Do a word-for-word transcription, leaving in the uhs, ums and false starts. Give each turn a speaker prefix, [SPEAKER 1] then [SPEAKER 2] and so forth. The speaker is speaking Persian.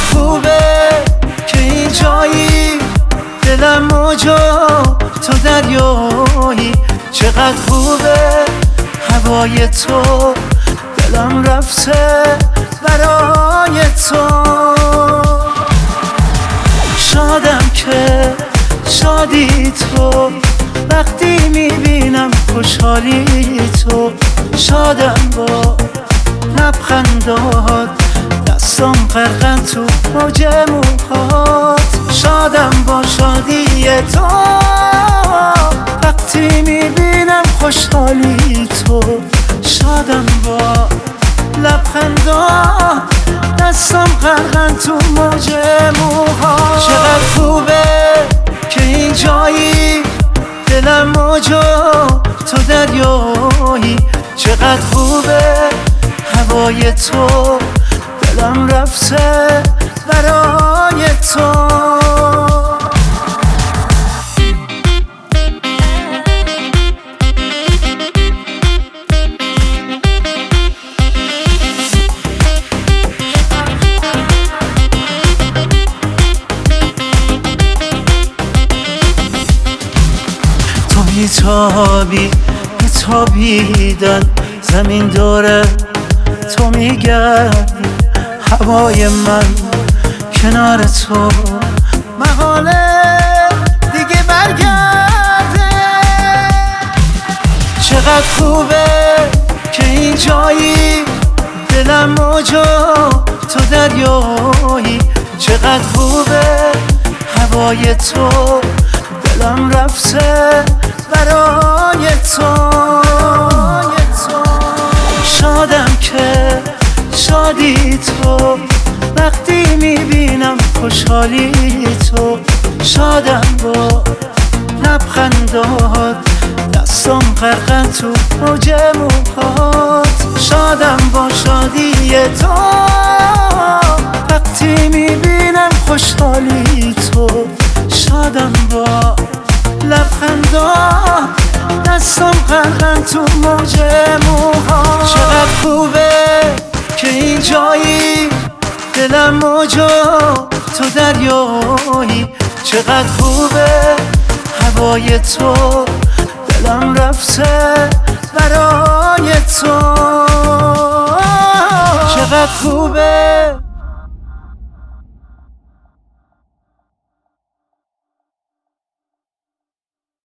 [SPEAKER 1] خوبه که این جایی، دلم موجا تو دریایی. چقدر خوبه هوای تو، دلم رفته برای تو. شادم که شادی تو، وقتی میبینم خوشحالی تو. شادم با لبخندات، دستم غرقن تو موج موهات. شادم با شادی تو، وقتی میبینم خوشحالی تو. شادم با لبخندات، دستم غرقن تو موج موهات. چقدر خوبه که این جایی، دلم موجا تو دریایی. چقدر خوبه هوای تو، دلم رفته برای تو. تو میتابی میتابیدن زمین داره، تو میگردی هوای من کنار تو. محاله دیگه برگرده. چقدر خوبه که این جایی، دلم موجا تو دریایی. چقدر خوبه هوای تو، دلم رفته برای تو. شادم که شادی تو، وقتی میبینم خوشحالی تو. شادم با لبخندات، دستم غرقن تو موج موهات. شادم با شادی تو، وقتی میبینم خوشحالی تو. شادم با لبخندات، دستم غرقن تو موج موهات. چقدر خوبه که این جایی، دلم موجا تو دریایی. چقدر خوبه هوای تو، دلم رفته برای تو. چقدر خوبه